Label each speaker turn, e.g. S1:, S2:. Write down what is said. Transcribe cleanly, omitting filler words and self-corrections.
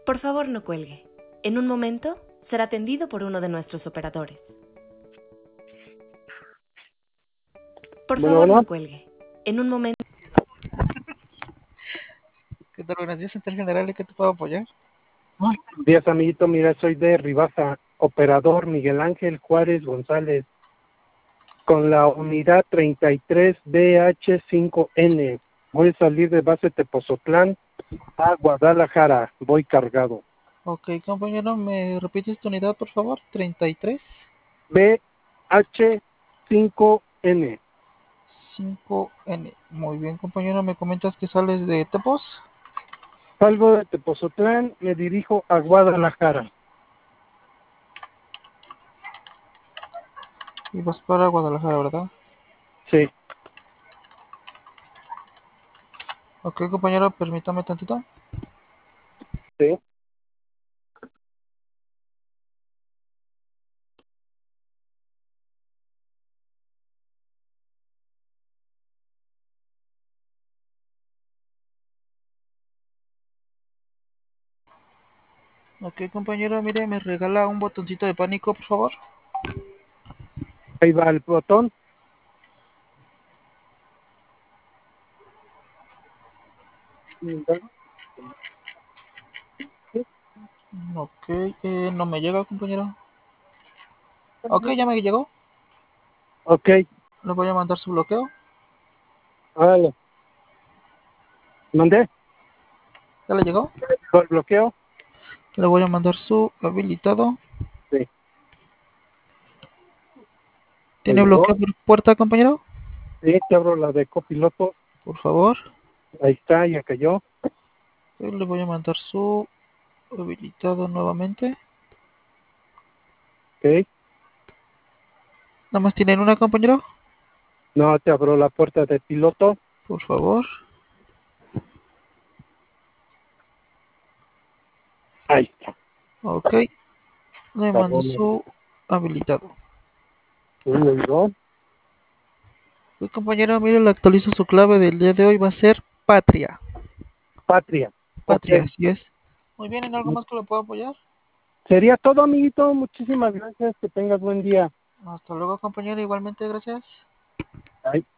S1: Por favor, no cuelgue. En un momento será atendido por uno de nuestros operadores. Por favor, no cuelgue. En un momento...
S2: ¿Qué tal? Buenos días, Central General. ¿En qué te puedo apoyar?
S3: Buenos días, amiguito. Mira, soy de Rivasa, operador Miguel Ángel Juárez González, con la unidad 33DH5N. Voy a salir de base Tepozotlán a Guadalajara. Voy cargado.
S2: Ok, compañero, ¿me repites tu unidad, por favor? 33.
S3: BH5N.
S2: 5N. Muy bien, compañero. ¿Me comentas que sales de Tepos?
S3: Salgo de Tepozotlán, me dirijo a Guadalajara.
S2: Y vas para Guadalajara, ¿verdad?
S3: Sí.
S2: Ok, compañero, permítame tantito.
S3: Sí.
S2: Ok, compañero, mire, ¿me regala un botoncito de pánico, por favor?
S3: Ahí va el botón.
S2: Ok, no me llega, compañero. Ok, ya me llegó.
S3: Ok.
S2: Le voy a mandar su bloqueo.
S3: Vale. ¿Mandé?
S2: ¿Ya le llegó?
S3: ¿El bloqueo?
S2: Le voy a mandar su habilitado.
S3: Sí. ¿Me
S2: ¿Tiene
S3: llegó?
S2: bloqueo por puerta, compañero?
S3: Sí, te abro la de copiloto.
S2: Por favor.
S3: Ahí está, ya cayó.
S2: Le voy a mandar su habilitado nuevamente.
S3: Ok.
S2: ¿Nada más tienen una, compañero?
S3: No, te abro la puerta de piloto.
S2: Por favor.
S3: Ahí está.
S2: Ok. Le
S3: Está
S2: mando
S3: bueno.
S2: su habilitado.
S3: Sí, me llegó.
S2: Compañero, mire, le actualizo su clave del día de hoy. Va a ser Patria.
S3: Patria. Ok.
S2: Patria, así es. Muy bien, ¿en algo más que le puedo apoyar?
S3: Sería todo, amiguito. Muchísimas gracias. Que tengas buen día.
S2: Hasta luego, compañero. Igualmente, gracias.
S3: Bye.